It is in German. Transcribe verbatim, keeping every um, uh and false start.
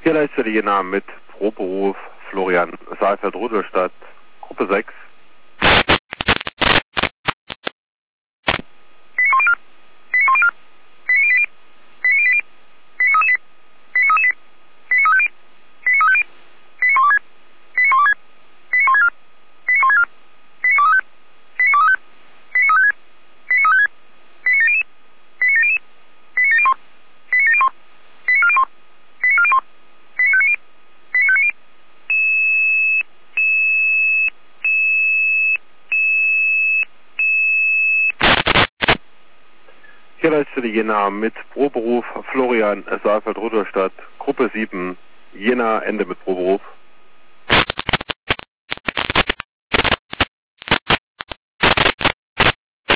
Hier leistet Jena mit Proberuf Florian Saalfeld-Rudolstadt, Gruppe sechs. Hier leistet Jena mit Proberuf Florian Saalfeld-Rudolstadt, Gruppe sieben, Jena, Ende mit Proberuf.